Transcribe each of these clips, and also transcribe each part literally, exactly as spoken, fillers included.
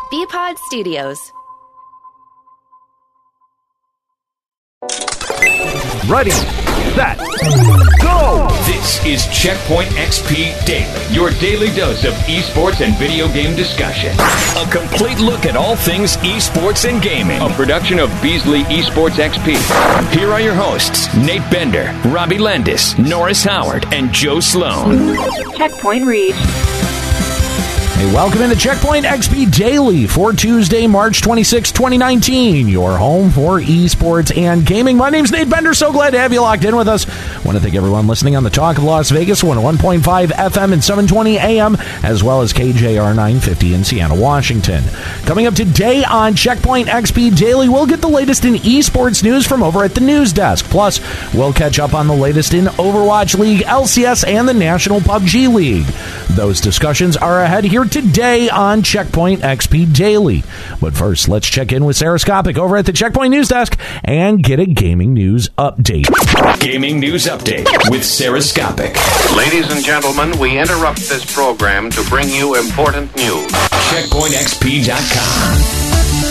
B-Pod Studios. Ready, set, go! This is Checkpoint X P Daily, your daily dose of esports and video game discussion. A complete look at all things esports and gaming. A production of Beasley Esports X P. Here are your hosts, Nate Bender, Robbie Landis, Norris Howard, and Joe Sloan. Checkpoint reached. Hey, welcome into Checkpoint X P Daily for Tuesday, March twenty-sixth, twenty nineteen. Your home for esports and gaming. My name's Nate Bender. So glad to have you locked in with us. Want to thank everyone listening on the Talk of Las Vegas, one oh one point five F M and seven twenty A M, as well as K J R nine fifty in Seattle, Washington. Coming up today on Checkpoint X P Daily, we'll get the latest in esports news from over at the news desk. Plus, we'll catch up on the latest in Overwatch League, L C S, and the National P U B G League. Those discussions are ahead here today on Checkpoint X P Daily. But first, let's check in with Sarah Skopic over at the Checkpoint News Desk and get a gaming news update. Gaming news update with Sarah Skopic. Ladies and gentlemen, we interrupt this program to bring you important news. Checkpoint X P dot com.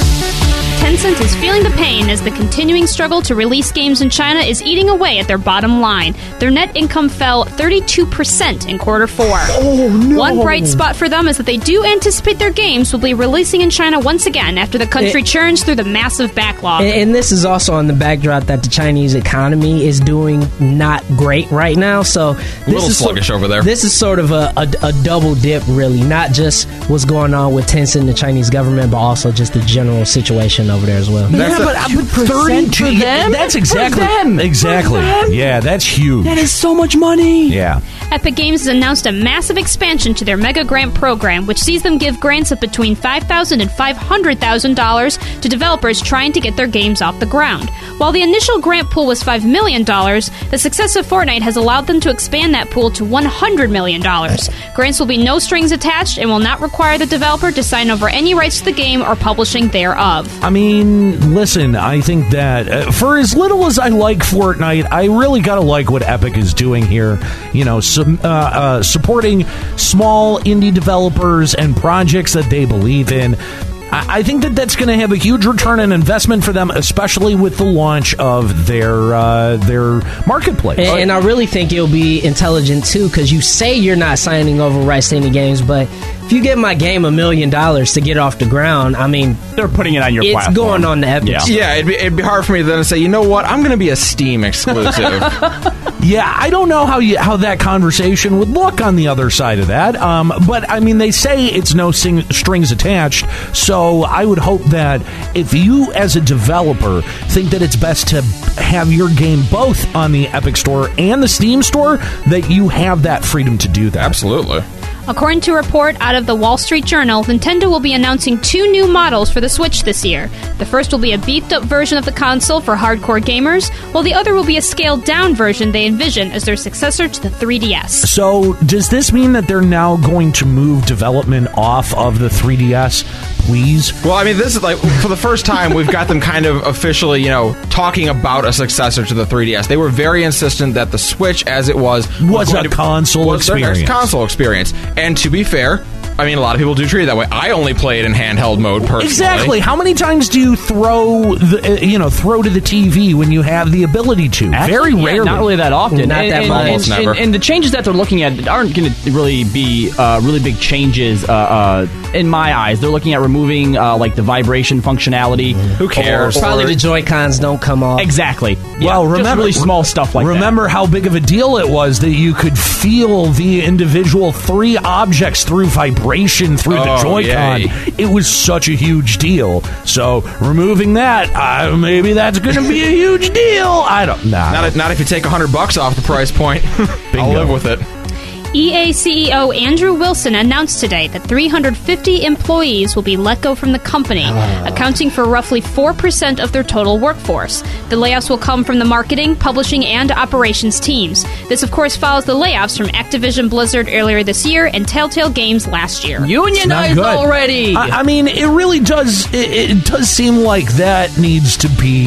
Tencent is feeling the pain as the continuing struggle to release games in China is eating away at their bottom line. Their net income fell thirty-two percent in quarter four. Oh, no. One bright spot for them is that they do anticipate their games will be releasing in China once again after the country it, churns through the massive backlog. And, and this is also on the backdrop that the Chinese economy is doing not great right now. So this a little is sluggish so, over there. This is sort of a, a, a double dip, really. Not just what's going on with Tencent and the Chinese government, but also just the general situation over there as well. Yeah, but, but thirty-two for them? That's exactly For them. exactly. For them? Yeah, that's huge. That is so much money. Yeah. Epic Games has announced a massive expansion to their Mega Grant program, which sees them give grants of between five thousand dollars and five hundred thousand dollars to developers trying to get their games off the ground. While the initial grant pool was five million dollars, the success of Fortnite has allowed them to expand that pool to one hundred million dollars. Grants will be no strings attached and will not require the developer to sign over any rights to the game or publishing thereof. I mean, listen, I think that uh, for as little as I like Fortnite, I really gotta like what Epic is doing here. You know, some, uh, uh, supporting small indie developers and projects that they believe in. I think that that's going to have a huge return on investment for them, especially with the launch of their uh, their marketplace. And, and I really think it'll be intelligent, too, because you say you're not signing over rights to any games, but if you give my game a million dollars to get off the ground, I mean... They're putting it on your it's platform. It's going on the Epic. Yeah, yeah it'd, be, it'd be hard for me then to say, you know what, I'm going to be a Steam exclusive. Yeah, I don't know how you, how that conversation would look on the other side of that. Um, but, I mean, they say it's no sing- strings attached, so I would hope that if you, as a developer, think that it's best to have your game both on the Epic Store and the Steam Store, that you have that freedom to do that. Absolutely. According to a report out of the Wall Street Journal, Nintendo will be announcing two new models for the Switch this year. The first will be a beefed-up version of the console for hardcore gamers, while the other will be a scaled-down version they envision as their successor to the three D S. So, does this mean that they're now going to move development off of the three D S, please? Well, I mean, this is like, for the first time, we've got them kind of officially, you know, talking about a successor to the three D S. They were very insistent that the Switch, as it was... Was, was a console was experience. Their next console experience. And to be fair, I mean, a lot of people do treat it that way. I only play it in handheld mode personally. Exactly. How many times do you throw, the, uh, you know, throw to the T V when you have the ability to? Actually, Very yeah, rarely. Not really that often. Not and, that and, much. Almost and, never. And, and the changes that they're looking at aren't going to really be uh, really big changes uh, uh, in my eyes. They're looking at removing uh, like the vibration functionality. Mm. Who cares? Or, or, Probably the Joy-Cons don't come off. Exactly. Yeah, Well, remember, just really small stuff like remember that. how big of a deal it was that you could feel the individual three objects through vibration through the Oh, Joy-Con. yay. It was such a huge deal. So removing that, uh, maybe that's going to be a huge deal. I don't know. Nah. Not, if- not if you take a hundred bucks off the price point. I'll live with it. E A C E O Andrew Wilson announced today that three hundred fifty employees will be let go from the company, accounting for roughly four percent of their total workforce. The layoffs will come from the marketing, publishing, and operations teams. This, of course, follows the layoffs from Activision Blizzard earlier this year and Telltale Games last year. Unionized good. already! I, I mean, it really does. It, it does seem like that needs to be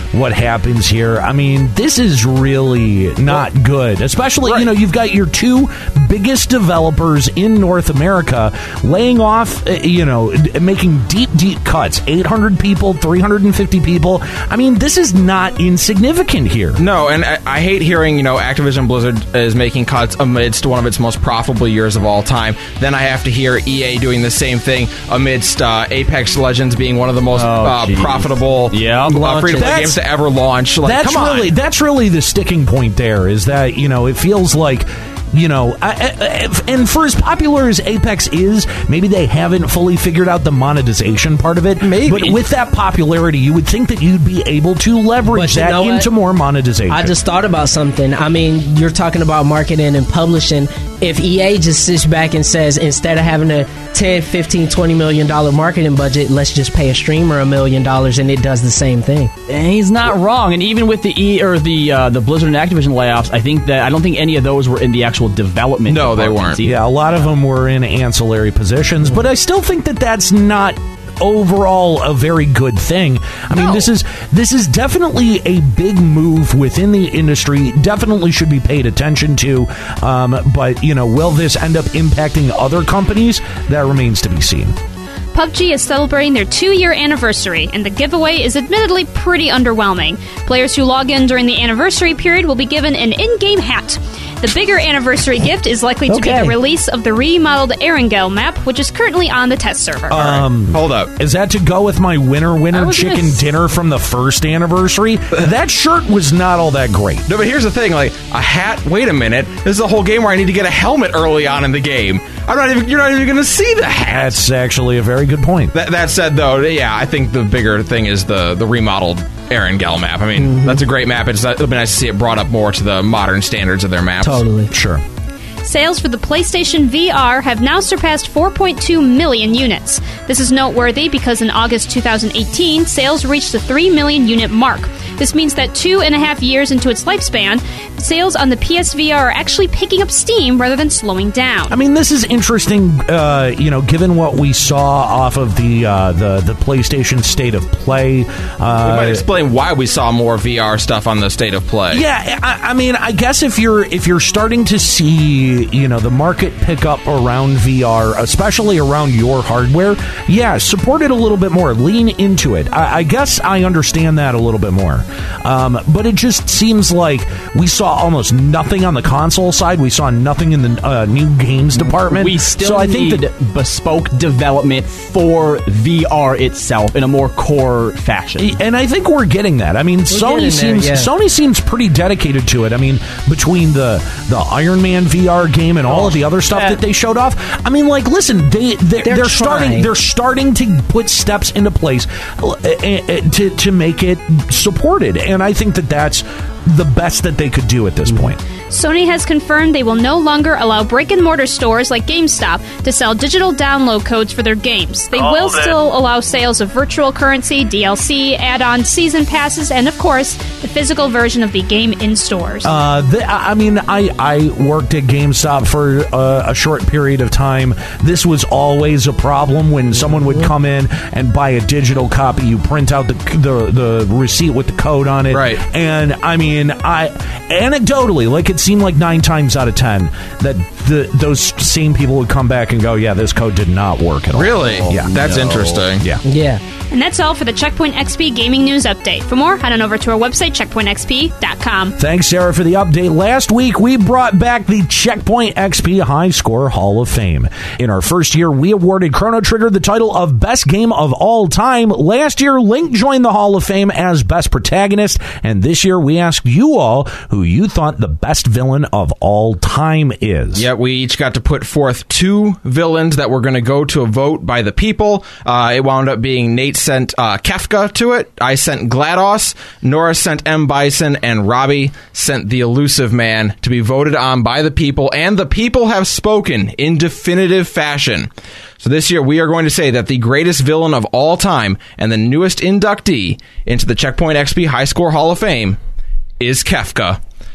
what happens here. I mean, this is really not good. Especially, right. you know, you've got your two biggest developers in North America laying off, you know, making deep, deep cuts. eight hundred people, three hundred fifty people. I mean, this is not insignificant here. No, and I, I hate hearing, you know, Activision Blizzard is making cuts amidst one of its most profitable years of all time. Then I have to hear E A doing the same thing amidst uh, Apex Legends being one of the most oh, uh, profitable yeah, uh, free-to-play games to ever launch. Like, that's come really on. That's really the sticking point there, is that, you know, it feels like, you know, I, I, and for as popular as Apex is, maybe they haven't fully figured out the monetization part of it. Maybe. But with that popularity, you would think that you'd be able to leverage that into more monetization. I just thought about something. I mean, you're talking about marketing and publishing. If E A just sits back and says, instead of having a ten, fifteen, twenty million dollar marketing budget, let's just pay a streamer a million dollars, and it does the same thing. And he's not wrong. And even with the E or the uh, the Blizzard and Activision layoffs, I think that I don't think any of those were in the actual development. No, they weren't. Yeah, a lot of them were in ancillary positions, but I still think that that's not overall a very good thing. I mean, no. this is this is definitely a big move within the industry. Definitely should be paid attention to. Um, but, you know, will this end up impacting other companies? That remains to be seen. P U B G is celebrating their two-year anniversary, and the giveaway is admittedly pretty underwhelming. Players who log in during the anniversary period will be given an in-game hat. The bigger anniversary gift is likely to Okay. be the release of the remodeled Erangel map, which is currently on the test server. Um, Hold up. Is that to go with my winner I winner was chicken gonna s- dinner from the first anniversary? That shirt was not all that great. No, but here's the thing, like, a hat, wait a minute, this is a whole game where I need to get a helmet early on in the game. I'm not even, you're not even going to see the hat. That's actually a very good point. That, that said, though, yeah, I think the bigger thing is the, the remodeled Erangel map. I mean, mm-hmm. that's a great map. It's, it'll be nice to see it brought up more to the modern standards of their maps. Totally. Sure. Sales for the PlayStation V R have now surpassed four point two million units. This is noteworthy because in August twenty eighteen, sales reached the three million unit mark. This means that two and a half years into its lifespan, sales on the P S V R are actually picking up steam rather than slowing down. I mean, this is interesting, uh, you know, given what we saw off of the uh, the, the PlayStation State of Play. Uh, We might explain why we saw more V R stuff on the State of Play. Yeah, I, I mean, I guess if you're if you're starting to see, you know, the market pick up around V R, especially around your hardware, yeah, support it a little bit more, lean into it. I, I guess I understand that a little bit more, um, but it just seems like we saw almost nothing on the console side. We saw nothing in the uh, new games department. We still so I need think that, bespoke development for V R itself in a more core fashion. and I think we're getting that. I mean, Sony getting there, seems yeah. Sony seems pretty dedicated to it. I mean, between the the Iron Man V R game and all of the other stuff that- that they showed off, I mean, like, listen, they they're, They're they're starting trying. they're starting to put steps into place uh, uh, to to make it supported, and I think that that's the best that they could do at this point. Sony has confirmed they will no longer allow brick-and-mortar stores like GameStop to sell digital download codes for their games. They Hold will it. still allow sales of virtual currency, D L C, add-on season passes, and, of course, the physical version of the game in stores. Uh, the, I mean, I, I worked at GameStop for uh, a short period of time. This was always a problem when someone would come in and buy a digital copy. You print out the the, the receipt with the code on it, Right. And I mean, I anecdotally, like, it seemed like nine times out of ten that the, those same people would come back and go, "Yeah, this code did not work at all." Really? Yeah, That's interesting. Yeah. Yeah. And that's all for the Checkpoint X P Gaming News Update. For more, head on over to our website, checkpoint x p dot com. Thanks, Sarah, for the update. Last week, we brought back the Checkpoint X P High Score Hall of Fame. In our first year, we awarded Chrono Trigger the title of Best Game of All Time. Last year, Link joined the Hall of Fame as Best Protagonist. And this year, we asked you all who you thought the best villain of all time is. Yeah, we each got to put forth two villains that were going to go to a vote by the people. Uh, it wound up being Nate sent uh, Kefka to it. I sent GLaDOS. Nora sent M. Bison. And Robbie sent the Elusive Man to be voted on by the people. And the people have spoken in definitive fashion. So this year, we are going to say that the greatest villain of all time and the newest inductee into the Checkpoint X P High Score Hall of Fame is Kefka.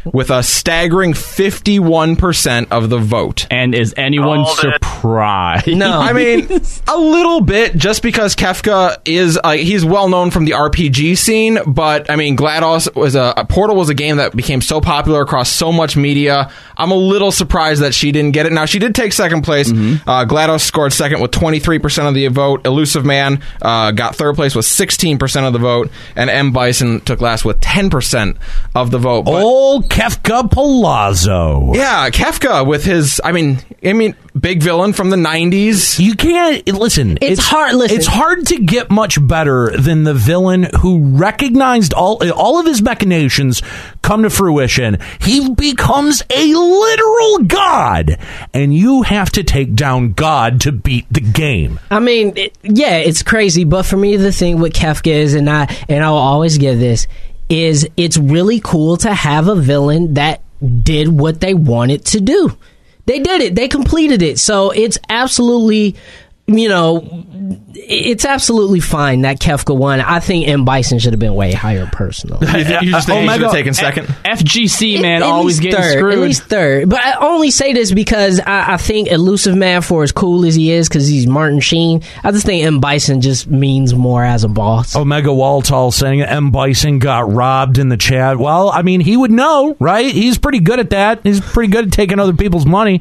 with a staggering fifty-one percent of the vote. And is anyone Called it. surprised? No. I mean, a little bit, just because Kefka is, uh, he's well known from the R P G scene, but, I mean, GLaDOS was a, a Portal was a game that became so popular across so much media. I'm a little surprised that she didn't get it. Now, she did take second place. Mm-hmm. Uh, GLaDOS scored second with twenty-three percent of the vote. Elusive Man uh, got third place with sixteen percent of the vote. And M. Bison took last with ten percent of the vote. But, Old Kefka Palazzo. yeah, Kefka with his, I mean, I mean, big villain from the nineties. You can't listen. It's hard- listen. It's hard to get much better than the villain who recognized all all of his machinations come to fruition. He becomes a literal god, and you have to take down God to beat the game. I mean, it, yeah, it's crazy. But for me, the thing with Kefka is, and I and I will always give this, is it's really cool to have a villain that did what they wanted to do. They did it. They completed it. So it's absolutely, you know, it's absolutely fine that Kefka won. I think M. Bison should have been way higher, personally. You, think, you just think he should Omega- have taken second? F G C, man, At always least getting third, screwed. At least third. But I only say this because I, I think Elusive Man, for as cool as he is, because he's Martin Sheen, I just think M. Bison just means more as a boss. Omega Waltall saying M. Bison got robbed in the chat. Well, I mean, he would know, right? He's pretty good at that. He's pretty good at taking other people's money.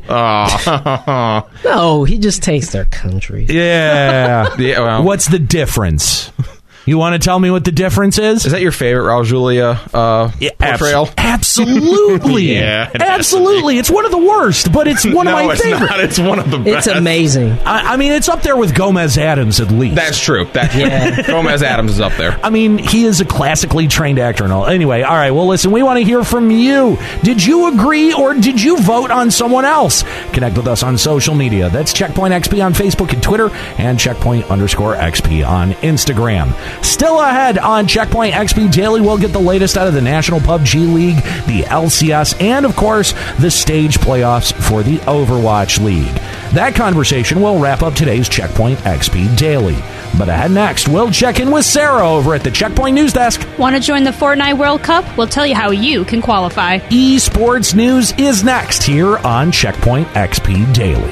Oh. No, he just takes their country. Yeah. Yeah, well. What's the difference? You want to tell me what the difference is? Is that your favorite Raul Julia uh, Yeah, portrayal? abs- absolutely. Yeah, it absolutely. It's one of the worst, but it's one no, of my it's favorites. not. It's one of the best. It's amazing. I, I mean, it's up there with Gomez Adams at least. That's true. That's Yeah. true. Gomez Adams is up there. I mean, he is a classically trained actor and all. Anyway, all right, well, listen, we want to hear from you. Did you agree or did you vote on someone else? Connect with us on social media. That's Checkpoint X P on Facebook and Twitter and Checkpoint underscore X P on Instagram. Still ahead on Checkpoint X P Daily, we'll get the latest out of the National P U B G League, the L C S, and, of course, the stage playoffs for the Overwatch League. That conversation will wrap up today's Checkpoint X P Daily. But ahead next, we'll check in with Sarah over at the Checkpoint News Desk. Want to join the Fortnite World Cup? We'll tell you how you can qualify. Esports news is next here on Checkpoint X P Daily.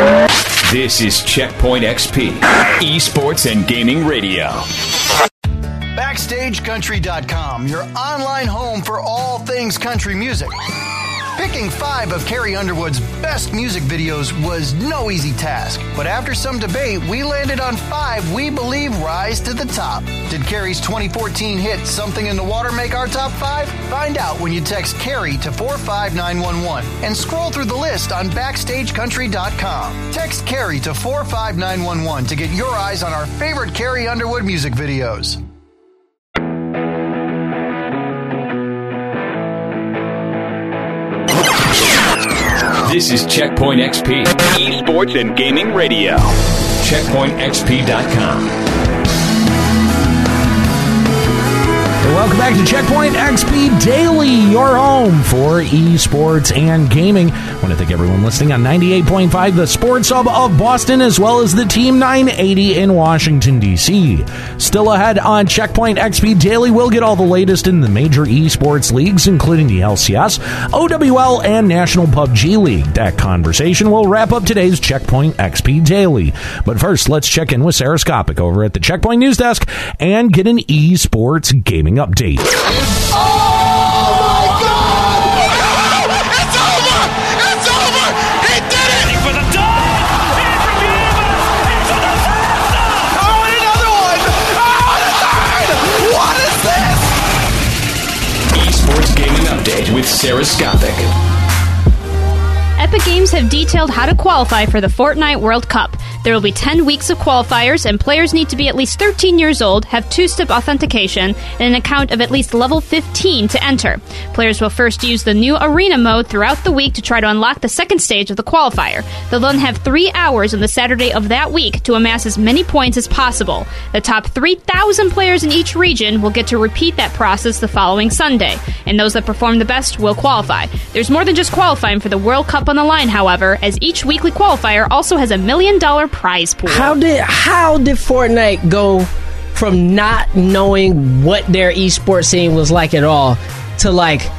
This is Checkpoint X P, Esports and Gaming Radio. Backstage Country dot com, your online home for all things country music. Picking five of Carrie Underwood's best music videos was no easy task, but after some debate, we landed on five we believe rise to the top. Did Carrie's twenty fourteen hit Something in the Water make our top five? Find out when you text Carrie to four five nine one one and scroll through the list on Backstage Country dot com. Text Carrie to four five nine one one to get your eyes on our favorite Carrie Underwood music videos. This is Checkpoint X P, Esports and Gaming Radio. Checkpoint X P dot com. Welcome back to Checkpoint X P Daily, your home for esports and gaming. I want to thank everyone listening on ninety-eight point five, the Sports Hub of Boston, as well as the Team nine eighty in Washington, D C. Still ahead on Checkpoint X P Daily, we'll get all the latest in the major esports leagues, including the L C S, O W L, and National P U B G League. That conversation will wrap up today's Checkpoint X P Daily. But first, let's check in with Sarah Skopic over at the Checkpoint News Desk and get an esports gaming update. Oh my God! It's over! It's over! He did it! For the dog! It's a disaster! Oh, and another one! Oh, and a third! What is this? Esports Gaming Update with Sarah Skopic. Epic Games have detailed how to qualify for the Fortnite World Cup. There will be ten weeks of qualifiers, and players need to be at least thirteen years old, have two-step authentication, and an account of at least level fifteen to enter. Players will first use the new Arena mode throughout the week to try to unlock the second stage of the qualifier. They'll then have three hours on the Saturday of that week to amass as many points as possible. The top three thousand players in each region will get to repeat that process the following Sunday, and those that perform the best will qualify. There's more than just qualifying for the World Cup on the line, however, as each weekly qualifier also has a million dollar prize pool. How did how did Fortnite go from not knowing what their esports scene was like at all to like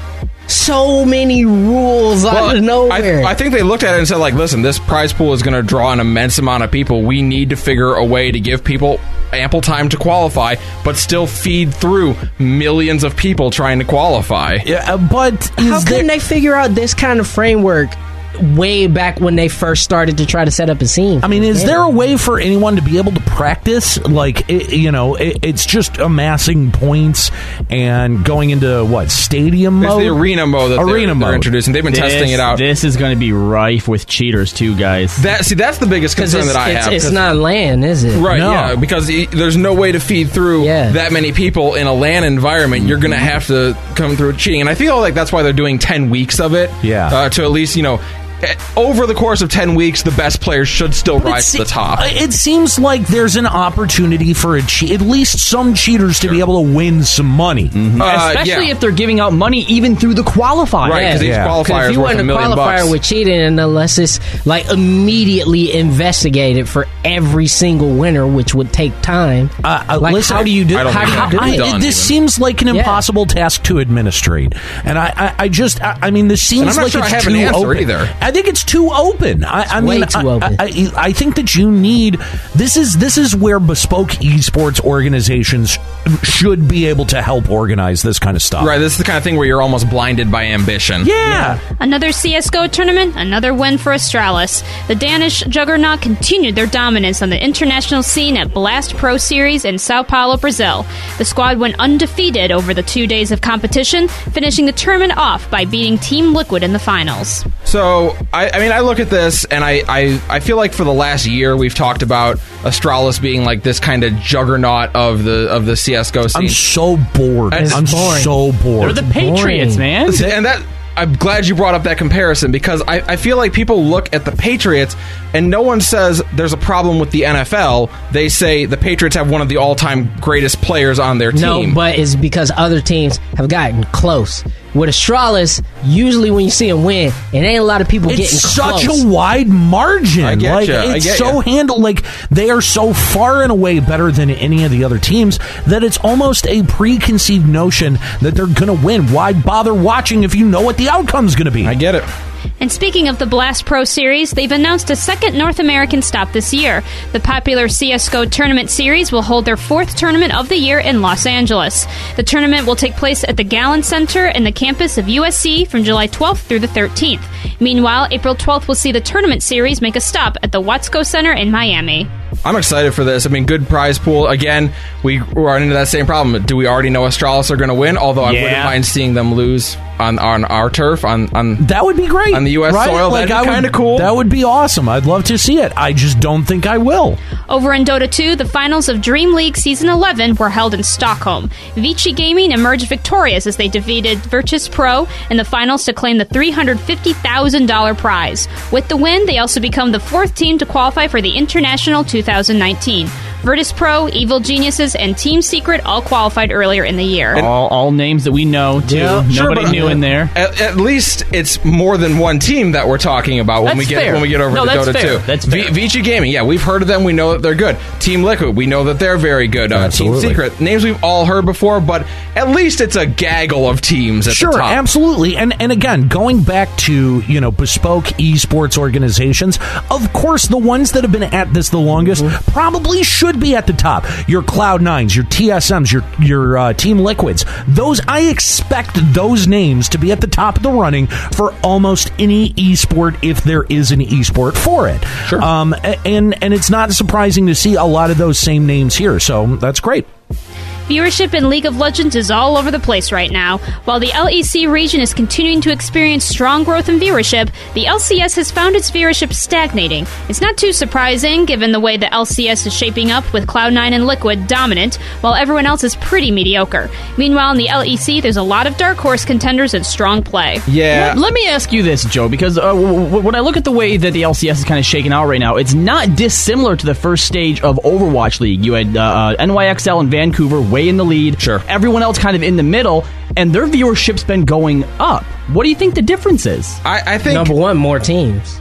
so many rules Well, out of nowhere. I, I think they looked at it and said, like, listen, this prize pool is going to draw an immense amount of people. We need to figure a way to give people ample time to qualify, but still feed through millions of people trying to qualify. Yeah, uh, but How is couldn't there, they figure out this kind of framework way back when they first started to try to set up a scene? I mean, is Yeah. there a way for anyone to be able to practice? Like, it, you know, it, it's just amassing points and going into, what, stadium It's mode? the arena mode that Arena they're, mode. they're introducing. They've been This, testing it out. This is going to be rife with cheaters too, guys. That see, that's the biggest Because concern it's, that I it's, have. it's 'cause- not LAN, is it? Right, No. yeah, because e- there's no way to feed through Yeah. that many people in a LAN environment. You're going to have to come through cheating. And I feel like that's why they're doing ten weeks of it. Yeah. Uh, to at least, you know, eh, over the course of ten weeks, the best players should still But it rise se- to the top. It seems like there's an opportunity for a che- at least some cheaters to be able to win some money. Uh, Especially yeah. if they're giving out money even through the qualifier. Right, because Yeah. each Because qualifier if is you worth want a a million qualifier bucks. with cheating, and unless it's like immediately investigated for every single winner, which would take time. Uh, uh, like, listen, how do you do? I don't How do think you that do can be it? done. this even. seems like an Yeah. impossible task to administrate, and I, I, I just, I, I mean, this seems And I'm not like sure it's I have too an answer open. either. I think it's too open. I, I way mean, too I, open. I, I, I think that you need this is this is where bespoke esports organizations should be able to help organize this kind of stuff. Right, this is the kind of thing where you're almost blinded by ambition. Yeah. Another C S G O tournament, another win for Astralis. The Danish juggernaut continued their dominance on the international scene at Blast Pro Series in Sao Paulo, Brazil. The squad went undefeated over the two days of competition, finishing the tournament off by beating Team Liquid in the finals. So, I, I mean, I look at this, and I, I, I feel like for the last year we've talked about Astralis being like this kind of juggernaut of the of the C S G O scene. I'm so bored. It's I'm boring. so bored. They're the Patriots, man. And that I'm glad you brought up that comparison, because I, I feel like people look at the Patriots and no one says there's a problem with the N F L. They say the Patriots have one of the all-time greatest players on their No, team. but it's because other teams have gotten close. With Astralis, usually when you see them win, it ain't a lot of people It's getting such close. a wide margin. I get like ya, I it's get so ya. handled. Like they are so far and away better than any of the other teams that it's almost a preconceived notion that they're going to win. Why bother watching if you know what the outcome's going to be? I get it. And speaking of the Blast Pro Series, they've announced a second North American stop this year. The popular C S G O Tournament Series will hold their fourth tournament of the year in Los Angeles. The tournament will take place at the Gallon Center in the campus of U S C from July twelfth through the thirteenth. Meanwhile, April twelfth will see the Tournament Series make a stop at the Watsco Center in Miami. I'm excited for this. I mean, good prize pool. Again, we run into that same problem. Do we already know Astralis are going to win? Although I Yeah. wouldn't mind seeing them lose on on our turf, on on That would be great on the U S right? soil. Like, That'd be I would- kind of cool. That would be awesome. I'd love to see it. I just don't think I will. Over in Dota two, the finals of Dream League Season eleven were held in Stockholm. Vici Gaming emerged victorious as they defeated Virtus Pro in the finals to claim the three hundred fifty thousand dollars prize. With the win, they also become the fourth team to qualify for the International two thousand nineteen. Virtus Pro, Evil Geniuses, and Team Secret all qualified earlier in the year. all, all names that we know, too. Yeah, Nobody sure, but- new in there. At, at least it's more than one team that we're talking about when That's we get fair. when we get over No, to that's Dota fair. two. That's V- fair. Vici Gaming, yeah, we've heard of them. We know that they're good. Team Liquid, we know that they're very good. Uh, Team Absolutely. Secret, names we've all heard before, but at least it's a gaggle of teams at Sure, the top. absolutely. And and again, going back to, you know, bespoke esports organizations, of course the ones that have been at this the longest probably should be at the top. Your Cloud Nines, your T S Ms, your your uh, Team Liquids. Those I expect those names to be at the top of the running for almost any esport if there is an esport for it. Sure. Um a- and and it's not surprising to see a lot of those same names here. So that's great. Viewership in League of Legends is all over the place right now. While the L E C region is continuing to experience strong growth in viewership, the L C S has found its viewership stagnating. It's not too surprising, given the way the L C S is shaping up with Cloud nine and Liquid dominant, while everyone else is pretty mediocre. Meanwhile, in the L E C, there's a lot of dark horse contenders and strong play. Yeah. Let, let me ask you this, Joe, because uh, w- w- when I look at the way that the L C S is kind of shaking out right now, it's not dissimilar to the first stage of Overwatch League. You had uh, uh, N Y X L and Vancouver way in the lead. Sure. Everyone else kind of in the middle, and their viewership's been going up. What do you think the difference is? I, I think Number one, more teams.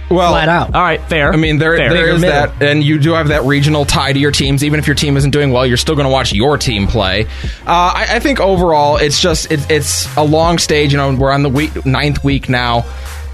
Well, flat out. All right, fair. I mean, there Fair. there is Bigger that, and you do have that regional tie to your teams. Even if your team isn't doing well, you're still going to watch your team play. Uh, I, I think overall, it's just it, it's a long stage. You know, we're on the week, ninth week now.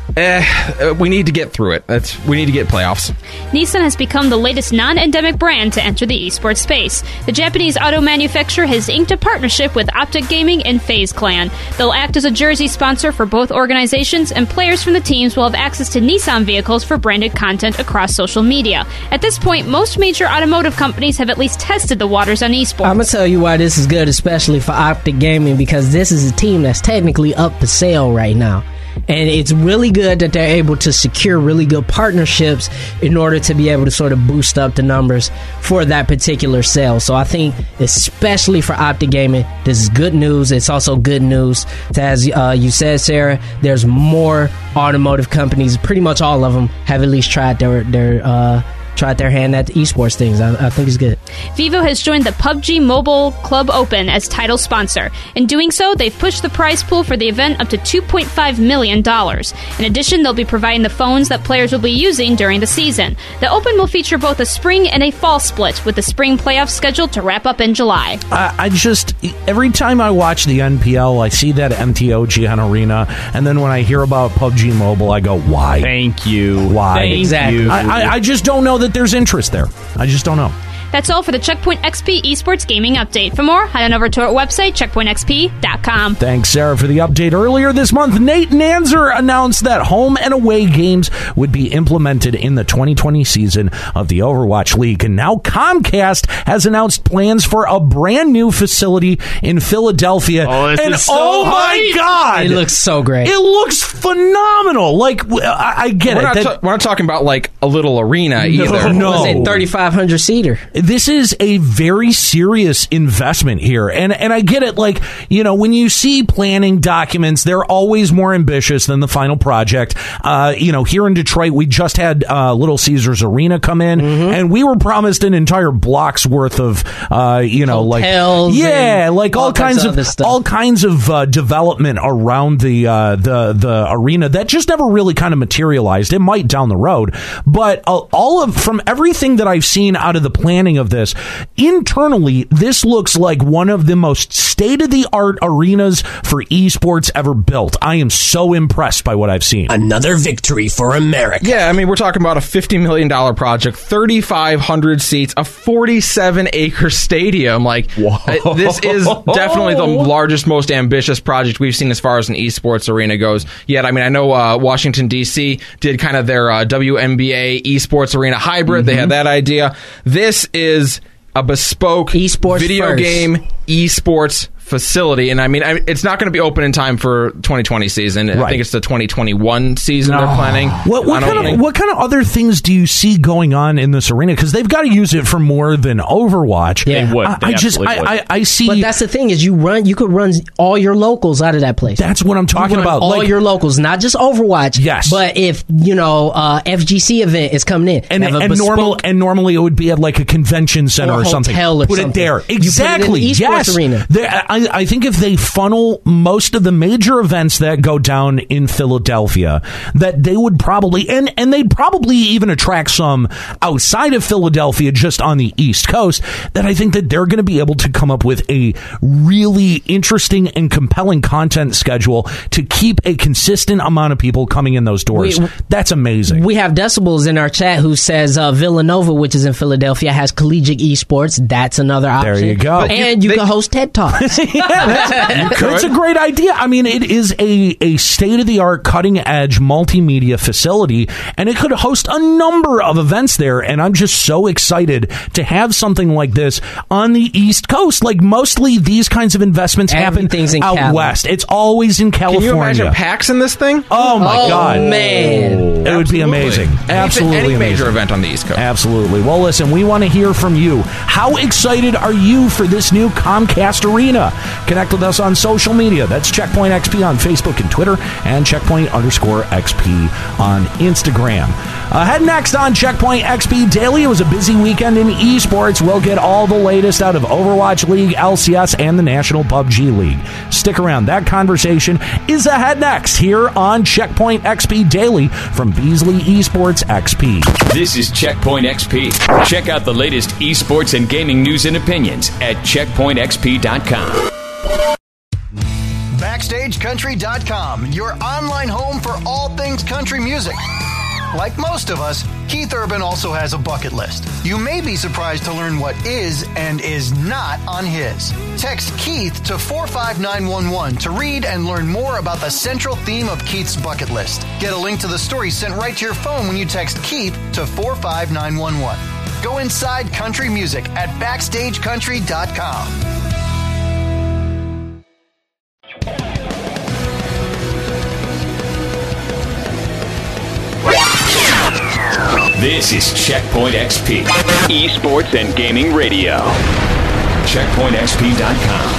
Eh, we need to get through it. That's we need to get playoffs. Nissan has become the latest non-endemic brand to enter the esports space. The Japanese auto manufacturer has inked a partnership with Optic Gaming and FaZe Clan. They'll act as a jersey sponsor for both organizations, and players from the teams will have access to Nissan vehicles for branded content across social media. At this point, most major automotive companies have at least tested the waters on esports. I'm going to tell you why this is good, especially for Optic Gaming, because this is a team that's technically up for sale right now. And it's really good that they're able to secure really good partnerships in order to be able to sort of boost up the numbers for that particular sale. So I think, especially for Optic Gaming, this is good news. It's also good news to, as uh, you said, Sarah, there's more automotive companies. Pretty much all of them have at least tried their their uh, tried their hand at the esports things. I, I think it's good. Vivo has joined the P U B G Mobile Club Open as title sponsor. In doing so, they've pushed the prize pool for the event up to two point five million dollars. In addition, they'll be providing the phones that players will be using during the season. The Open will feature both a spring and a fall split, with the spring playoffs scheduled to wrap up in July. I, I just, every time I watch the N P L, I see that M T O Gian Arena, and then when I hear about P U B G Mobile, I go, why? Thank you. Why? Thank Exactly. you. I, I, I just don't know that there's interest there. I just don't know. That's all for the Checkpoint X P Esports Gaming Update. For more, head on over to our website, checkpoint x p dot com. Thanks, Sarah, for the update. Earlier this month, Nate Nanzer announced that home and away games would be implemented in the twenty twenty season of the Overwatch League. And now Comcast has announced plans for a brand new facility in Philadelphia. Oh, this and is so oh my hype. God! It looks so great. It looks phenomenal. Like, w- I, I get We're it. not, that- ta- we're not talking about like a little arena either. no. Was it thirty-five hundred seater? This is a very serious investment here. And and I get it. Like, you know, when you see planning documents, they're always more ambitious than the final project. Uh, you know, here in Detroit, we just had uh, Little Caesars Arena come in, Mm-hmm. and we were promised an entire block's worth of, uh, you know, Hotels like, yeah, and like all, all kinds kinds of of other stuff. all kinds of uh, development around the uh, the the arena that just never really kind of materialized. It might down the road, but uh, all of from everything that I've seen out of the planning of this, internally, this looks like one of the most state-of-the-art arenas for esports ever built. I am so impressed by what I've seen. Another victory for America. Yeah, I mean, we're talking about a fifty million dollars project, thirty-five hundred seats, a forty-seven acre stadium. Like, uh, this is definitely the largest, most ambitious project we've seen as far as an esports arena goes. Yet, I mean, I know uh, Washington, D C did kind of their uh, W N B A esports arena hybrid. Mm-hmm. They had that idea. This is a bespoke esports video first. game esports facility, and I mean, I, it's not going to be open in time for twenty twenty season. I Right. think it's the twenty twenty-one season they're planning. What, what I don't kind think- of what kind of other things do you see going on in this arena? Because they've got to use it for more than Overwatch. Yeah. They would. I, They I just absolutely I, would. I, I see. But that's the thing is you run you could run all your locals out of that place. That's what I'm talking You run about. all Like- your locals, not just Overwatch. Yes. But if you know uh, F G C event is coming in and, have a and bespoke- normal and normally it would be at like a convention center Or or, something. hotel or put something. it there. You put it in Exactly. the esports yes. arena. There- I, I think if they funnel most of the major events that go down in Philadelphia, that they would probably and and they'd probably even attract some outside of Philadelphia, just on the East Coast. That I think that they're going to be able to come up with a really interesting and compelling content schedule to keep a consistent amount of people coming in those doors. We- That's amazing. We have Decibels in our chat who says uh, Villanova, which is in Philadelphia, has collegiate esports. That's another option. There you go. But And you, they- can host TED Talks. yeah, that's, that's a great idea. I mean, it is a, a state-of-the-art, cutting-edge multimedia facility, and it could host a number of events there, and I'm just so excited to have something like this on the East Coast. Like, mostly these kinds of investments happen Everything's in out Cali. west. It's always in Can California. you imagine PAX in this thing? Oh, my Oh, God. man. It would be amazing. Anything- Absolutely any amazing. major event on the East Coast. Absolutely. Well, listen, we want to hear from you. How excited are you for this new Comcast Arena? Connect with us on social media. That's Checkpoint X P on Facebook and Twitter, and Checkpoint underscore X P on Instagram. Ahead next on Checkpoint X P Daily, it was a busy weekend in esports. We'll get all the latest out of Overwatch League, L C S, and the National P U B G League. Stick around. That conversation is ahead next here on Checkpoint X P Daily from Beasley Esports X P. This is Checkpoint X P. Check out the latest esports and gaming news and opinions at checkpoint x p dot com. Backstage Country dot com, your online home for all things country music. Like most of us, Keith Urban also has a bucket list. You may be surprised to learn what is and is not on his. Text Keith to four five nine one one to read and learn more about the central theme of Keith's bucket list. Get a link to the story sent right to your phone when you text Keith to four five nine one one. Go inside country music at backstage country dot com. This is Checkpoint X P, esports and gaming radio. checkpoint x p dot com.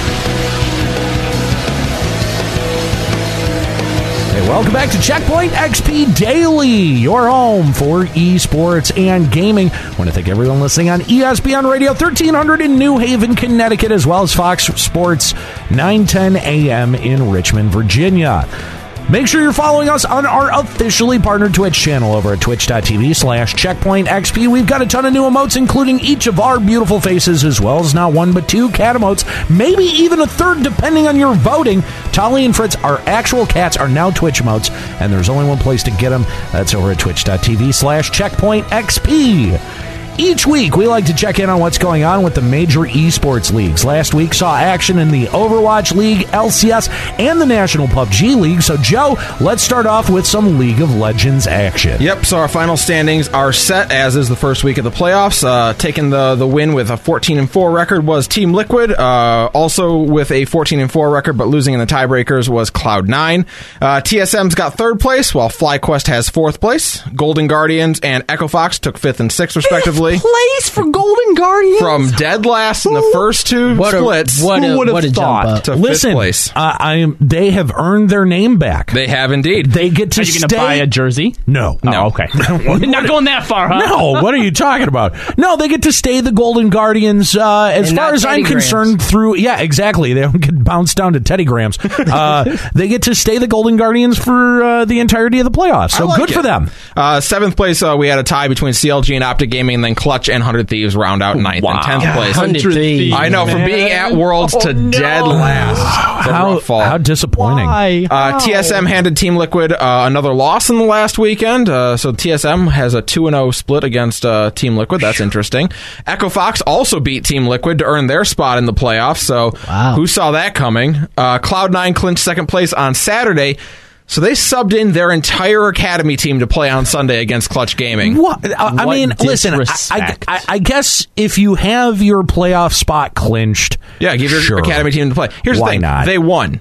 Hey, welcome back to Checkpoint X P Daily, your home for esports and gaming. I want to thank everyone listening on E S P N Radio thirteen hundred in New Haven, Connecticut, as well as Fox Sports nine ten A M in Richmond, Virginia. Make sure you're following us on our officially partnered Twitch channel over at twitch.tv slash checkpointxp. We've got a ton of new emotes, including each of our beautiful faces, as well as not one but two cat emotes, maybe even a third, depending on your voting. Tolly and Fritz, our actual cats, are now Twitch emotes, and there's only one place to get them. That's over at twitch.tv slash checkpointxp. Each week, we like to check in on what's going on with the major esports leagues. Last week saw action in the Overwatch League, L C S, and the National P U B G League. So, Joe, let's start off with some League of Legends action. Yep, so our final standings are set, as is the first week of the playoffs. Uh, taking the, the win with a fourteen and four record was Team Liquid. Uh, also with a fourteen and four record, but losing in the tiebreakers, was Cloud nine. Uh, T S M's got third place, while FlyQuest has fourth place. Golden Guardians and Echo Fox took fifth and sixth, respectively. Place for Golden Guardians from dead last in the first two what splits. A, what Who a, would have what a thought? To Listen, fifth place. Uh, I am. They have earned their name back. They have indeed. They get to Are you stay. going to buy a jersey? No, no. Oh, okay, not going that far, huh? No, what are you talking about? No, they get to stay the Golden Guardians. Uh, as And far not as I'm Teddy Grams. concerned, through yeah, exactly. They don't get bounced down to Teddy Grams. Uh, they get to stay the Golden Guardians for uh, the entirety of the playoffs. So I like good it. for them. Uh, seventh place, uh, we had a tie between C L G and Optic Gaming, and then Clutch and one hundred Thieves round out ninth Wow. and tenth God, place. one hundred Thieves, I know, from man. being at Worlds to Oh, no. dead last. It's a How, rough fall. how disappointing. Why? Uh, T S M handed Team Liquid uh, another loss in the last weekend, uh, so T S M has a two and oh split against uh, Team Liquid. That's interesting. Echo Fox also beat Team Liquid to earn their spot in the playoffs, so Wow. who saw that coming? Uh, Cloud nine clinched second place on Saturday, so they subbed in their entire Academy team to play on Sunday against Clutch Gaming. What? I, I What mean, listen, I, I, disrespect. I, I guess if you have your playoff spot clinched, Yeah, give your sure. Academy team to play. Here's Why the thing. not? They won.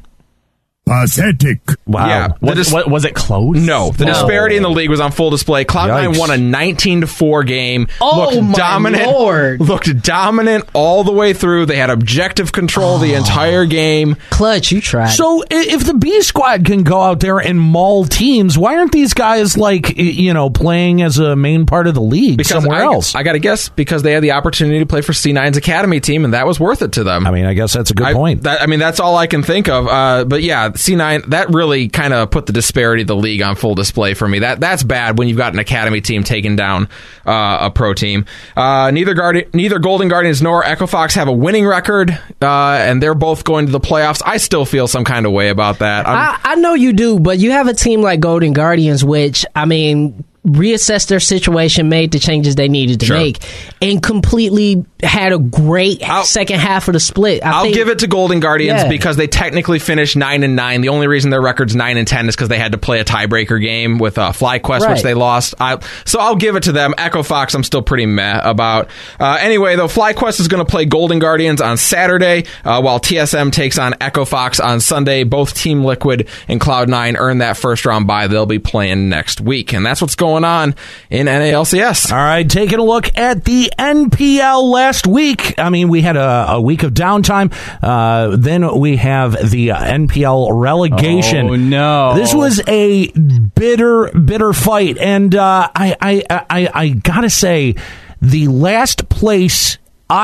Pathetic. Wow. Yeah. The What, dis- what, was it close? No, the No. disparity in the league was on full display. Cloud nine Yikes. won a nineteen to four game. Oh, looked my dominant, Lord. Looked dominant all the way through. They had objective control the entire game. Clutch, you tried. So i- if the B squad can go out there and maul teams, why aren't these guys like y- you know playing as a main part of the league somewhere I, else? I got to guess because they had the opportunity to play for C nine's Academy team, and that was worth it to them. I mean, I guess that's a good I, point. That, I mean, that's all I can think of. Uh, but yeah, C nine, that really kind of put the disparity of the league on full display for me. That That's bad when you've got an Academy team taking down uh, a pro team. Uh, neither Guardi- neither Golden Guardians nor Echo Fox have a winning record, uh, and they're both going to the playoffs. I still feel some kind of way about that. I'm, I, I know you do, but you have a team like Golden Guardians, which, I mean, reassessed their situation, made the changes they needed to Sure. make, and completely had a great I'll- second half of the split. I I'll think, give it to Golden Guardians Yeah. because they technically finished nine and nine. The only reason their record's nine and ten is because they had to play a tiebreaker game with uh, FlyQuest, which Right. they lost. I, so I'll give it to them. Echo Fox, I'm still pretty meh about. Uh, anyway, though, FlyQuest is going to play Golden Guardians on Saturday, uh, while T S M takes on Echo Fox on Sunday. Both Team Liquid and Cloud nine earn that first round bye. They'll be playing next week, and that's what's going going on in N A L C S. All right, taking a look at the N P L last week. I mean, we had a, a week of downtime. Uh, then we have the N P L relegation. Oh, no. This was a bitter, bitter fight. And uh, I, I, I, I gotta say, the last place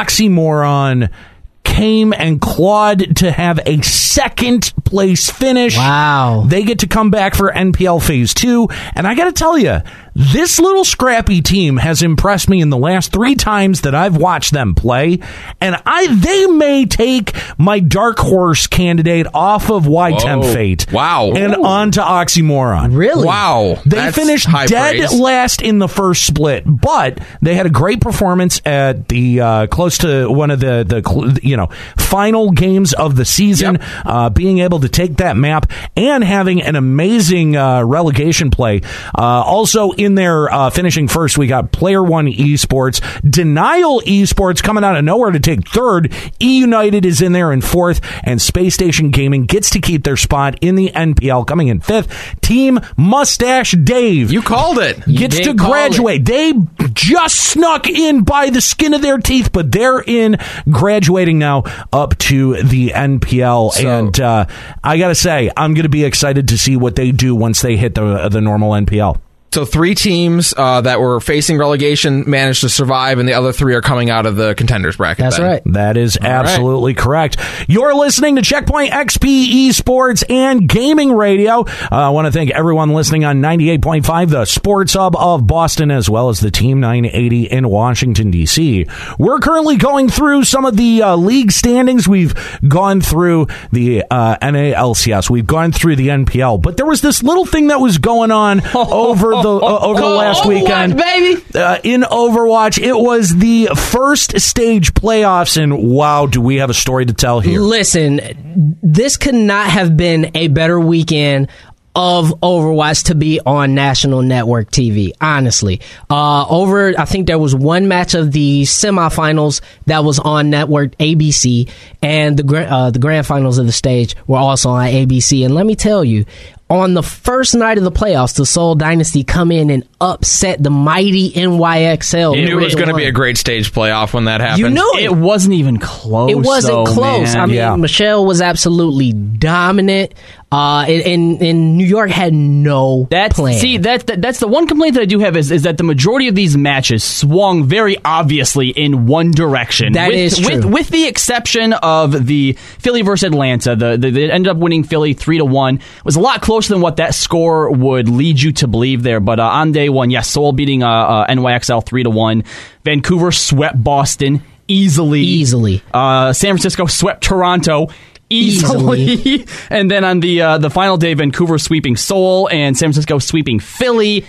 oxymoron came and clawed to have a second place finish. Wow. They get to come back for N P L Phase two. And I got to tell you, this little scrappy team has impressed me in the last three times that I've watched them play. And I they may take my dark horse candidate off of Y Temp Whoa. Fate. Wow. And Ooh. onto Oxymoron. Really? Wow. They That's finished high dead praise. last in the first split, but they had a great performance at the uh, close to one of the the cl- you know final games of the season. Yep. Uh, being able to take that map and having an amazing uh, relegation play. Uh, also in there, uh, finishing first, we got Player One Esports, Denial Esports coming out of nowhere to take third. E United is in there in fourth, and Space Station Gaming gets to keep their spot in the N P L, coming in fifth. Team Mustache Dave. You called it. Gets did to call graduate. They just snuck in by the skin of their teeth, but they're in, graduating now up to the N P L. So- and uh, I got to say, I'm going to be excited to see what they do once they hit the the normal N P L. So three teams uh, that were facing relegation managed to survive, and the other three are coming out of the contenders bracket. That's then. right. That is All absolutely correct. You're listening to Checkpoint X P Esports and Gaming Radio. Uh, I want to thank everyone listening on ninety-eight point five, the Sports Hub of Boston, as well as the Team nine eighty in Washington, D C. We're currently going through some of the uh, league standings. We've gone through the uh, N A L C S. We've gone through the N P L. But there was this little thing that was going on over the uh, over the last Overwatch, weekend, baby. Uh, in Overwatch. It was the first stage playoffs, and wow, do we have a story to tell here? Listen, this could not have been a better weekend of Overwatch to be on national network T V, honestly. Uh, over, I think there was one match of the semifinals that was on network A B C, and the, gra- uh, the grand finals of the stage were also on A B C. And let me tell you, on the first night of the playoffs, the Seoul Dynasty come in and upset the mighty N Y X L. You knew it was going to be a great stage playoff when that happened. You knew it. It wasn't even close. It wasn't though, close. man. I mean, Yeah. Michelle was absolutely dominant. Uh, and, and New York had no That's plan. see that, that that's the one complaint that I do have is, is that the majority of these matches swung very obviously in one direction. That with, is true. with with the exception of the Philly versus Atlanta. The, the they ended up winning Philly three to one. It was a lot closer than what that score would lead you to believe there. But uh, on day one, yes, Seoul beating uh, uh, N Y X L three to one. Vancouver swept Boston easily. Easily. Uh, San Francisco swept Toronto. Easily. Easily. And then on the uh, the final day, Vancouver sweeping Seoul and San Francisco sweeping Philly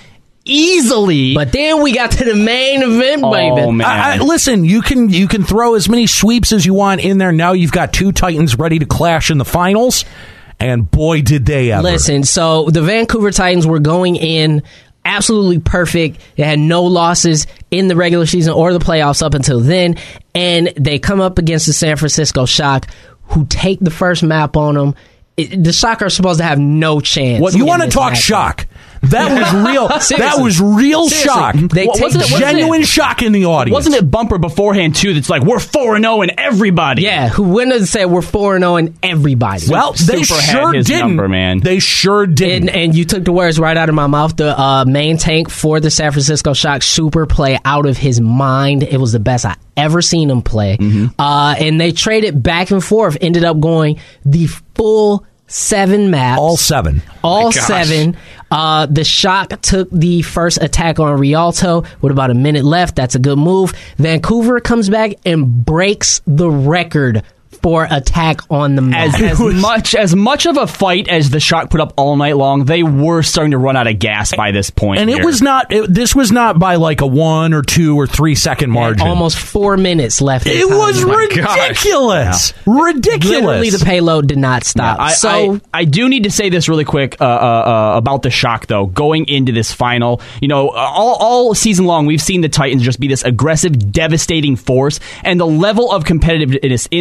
easily. But then we got to the main event, Oh, baby. man. I, I, listen, you can you can throw as many sweeps as you want in there. Now you've got two Titans ready to clash in the finals, and boy, did they ever! Listen, so the Vancouver Titans were going in absolutely perfect. They had no losses in the regular season or the playoffs up until then, and they come up against the San Francisco Shock, who take the first map on them. It, the Shock are supposed to have no chance. What you in want to this talk matchup. shock? That was real. that Seriously. was real Seriously. shock. They What- take wasn't it- wasn't Genuine shock in the audience. Wasn't it Bumper beforehand, too, that's like, we're four and oh and everybody? Yeah, who went and said we're four and zero and everybody. Well, they Super had sure his didn't. number, man. They sure didn't. And, and you took the words right out of my mouth. The uh, main tank for the San Francisco Shock, Super, play out of his mind. It was the best I ever seen him play. Mm-hmm. Uh, and they traded back and forth. Ended up going the full seven maps. All seven. All My gosh. seven. Uh, the Shock took the first attack on Rialto with about a minute left. That's a good move. Vancouver comes back and breaks the record for attack on the map. As, as much as much of a fight as the Shock put up all night long, they were starting to run out of gas by this point. And it here. was not. It, this was not by like a one or two or three second margin. Almost four minutes left. in It time. was my ridiculous. Ridiculous. Literally, the payload did not stop. I, so I, I do need to say this really quick uh, uh, uh, about the Shock, though. Going into this final, you know, all, all season long, we've seen the Titans just be this aggressive, devastating force, and the level of competitiveness in this match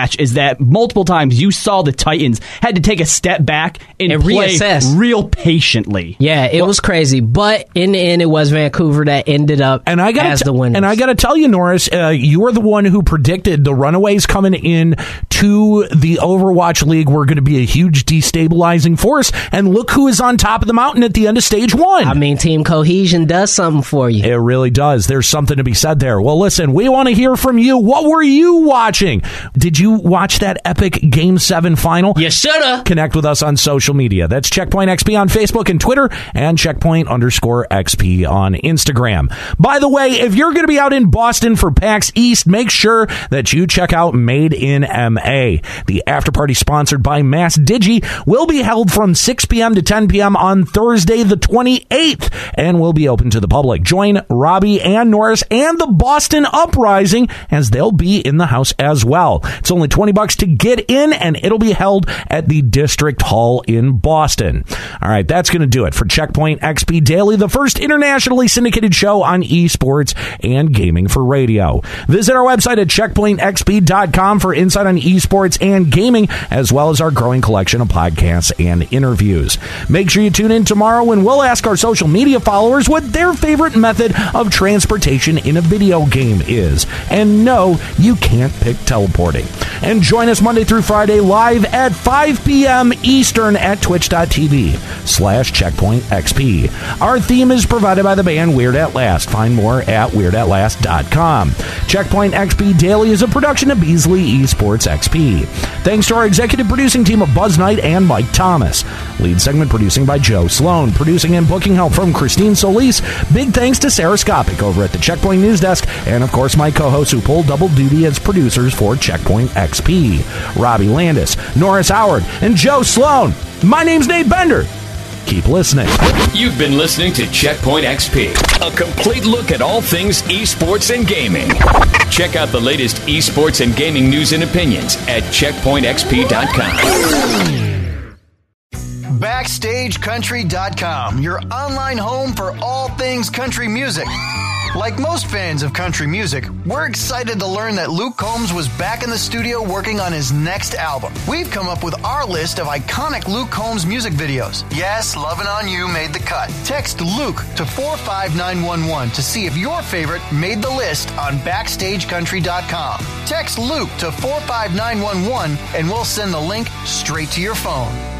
match is that multiple times you saw the Titans had to take a step back and, And play reassess. real patiently. Yeah, it was crazy, but in the end, it was Vancouver that ended up And I gotta as t- the winners. And I got to tell you, Norris, uh, you were the one who predicted the Runaways coming in to the Overwatch League were going to be a huge destabilizing force. And look who is on top of the mountain at the end of stage one. I mean, team cohesion does something for you. It really does. There's something to be said there. Well, listen, we want to hear from you. What were you watching? Did you watch that epic Game seven final? You shoulda. Connect with us on social media. That's Checkpoint X P on Facebook and Twitter, and Checkpoint underscore X P on Instagram. By the way, if you're going to be out in Boston for PAX East, make sure that you check out Made in M A. The after party sponsored by Mass Digi will be held from six p.m. to ten p.m. on Thursday the twenty-eighth, and will be open to the public. Join Robbie and Norris and the Boston Uprising, as they'll be in the house as well. It's only twenty bucks to get in, and it'll be held at the District Hall in Boston. All right, that's going to do it for Checkpoint X P Daily, the first internationally syndicated show on esports and gaming for radio. Visit our website at checkpoint x p dot com for insight on esports and gaming, as well as our growing collection of podcasts and interviews. Make sure you tune in tomorrow when we'll ask our social media followers what their favorite method of transportation in a video game is. And no, you can't pick teleporting. And join us Monday through Friday live at five p.m. Eastern at twitch.tv slash checkpointxp. Our theme is provided by the band Weird At Last. Find more at weird at last dot com. Checkpoint X P Daily is a production of Beasley Esports X P. Thanks to our executive producing team of Buzz Knight and Mike Thomas. Lead segment producing by Joe Sloan. Producing and booking help from Christine Solis. Big thanks to Sarah Skopic over at the Checkpoint News Desk. And of course, my co-hosts who pull double duty as producers for Checkpoint X P. Robbie Landis, Norris Howard, and Joe Sloan. My name's Nate Bender. Keep listening. You've been listening to Checkpoint X P, a complete look at all things esports and gaming. Check out the latest esports and gaming news and opinions at checkpoint x p dot com. Backstage Country dot com, your online home for all things country music. Like most fans of country music, we're excited to learn that Luke Combs was back in the studio working on his next album. We've come up with our list of iconic Luke Combs music videos. Yes, Lovin' On You made the cut. Text Luke to four five nine one one to see if your favorite made the list on Backstage Country dot com. Text Luke to four five nine one one and we'll send the link straight to your phone.